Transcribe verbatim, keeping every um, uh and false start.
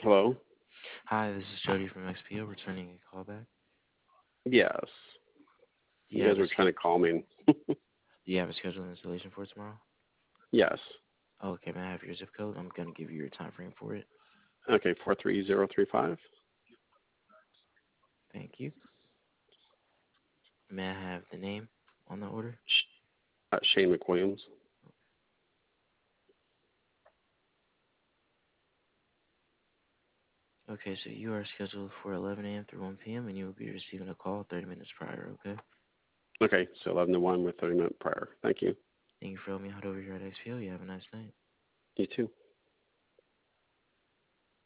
Hello? Hi, this is Jody from X P O returning a call back. Yes. Do you You guys have a were trying sch- to call me. do you have a scheduled installation for tomorrow? Yes. Okay, may I have your zip code? I'm gonna give you your time frame for it. Okay, four three zero three five. Thank you. May I have the name on the order? Uh, Shane McWilliams. Okay, so you are scheduled for eleven a m through one p m and you will be receiving a call thirty minutes prior, okay? Okay, so eleven to one with thirty minute prior. Thank you. Thank you for helping me out over here at X P O. You have a nice night. You too.